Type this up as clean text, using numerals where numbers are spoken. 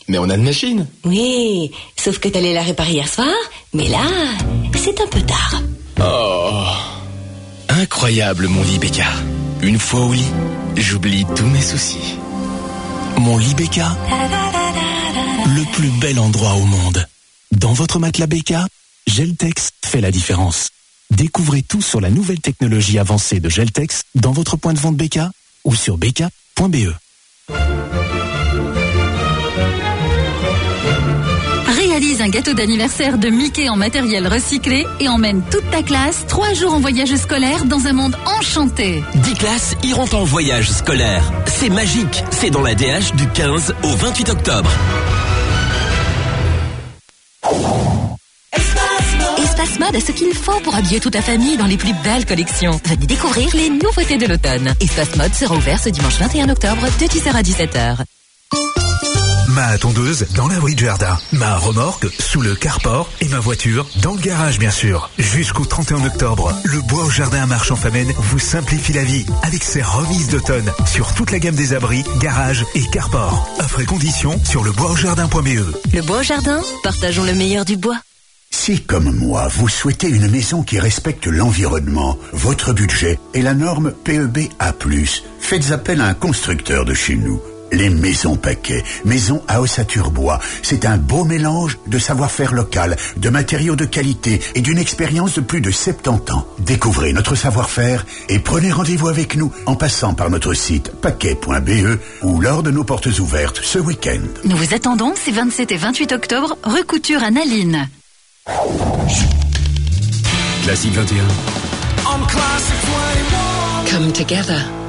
Mais on a une machine. Oui, sauf que t'allais la réparer hier soir, mais là, c'est un peu tard. Oh, incroyable mon lit Becca. Une fois au lit, j'oublie tous mes soucis. Mon lit Becca, le plus bel endroit au monde. Dans votre matelas Becca, Geltex fait la différence. Découvrez tout sur la nouvelle technologie avancée de Geltex dans votre point de vente Becca ou sur becca.be. Réalise un gâteau d'anniversaire de Mickey en matériel recyclé et emmène toute ta classe 3 jours en voyage scolaire dans un monde enchanté. 10 classes iront en voyage scolaire. C'est magique. C'est dans la DH du 15 au 28 octobre. Espace Mode a ce qu'il faut pour habiller toute la famille dans les plus belles collections. Venez découvrir les nouveautés de l'automne. Espace Mode sera ouvert ce dimanche 21 octobre de 10h à 17h. Ma tondeuse dans l'abri du jardin, ma remorque sous le carport et ma voiture dans le garage bien sûr. Jusqu'au 31 octobre, le Bois au Jardin à Marche-en-Famenne vous simplifie la vie avec ses remises d'automne sur toute la gamme des abris, garages et carports. Offres et conditions sur leboisaujardin.be. Le Bois au Jardin, partageons le meilleur du bois. Si, comme moi, vous souhaitez une maison qui respecte l'environnement, votre budget et la norme PEB-A+, faites appel à un constructeur de chez nous. Les Maisons Paquet, maisons à ossature bois, c'est un beau mélange de savoir-faire local, de matériaux de qualité et d'une expérience de plus de 70 ans. Découvrez notre savoir-faire et prenez rendez-vous avec nous en passant par notre site paquet.be ou lors de nos portes ouvertes ce week-end. Nous vous attendons ces 27 et 28 octobre, rue Couture à Naline. Classique 21. Come together.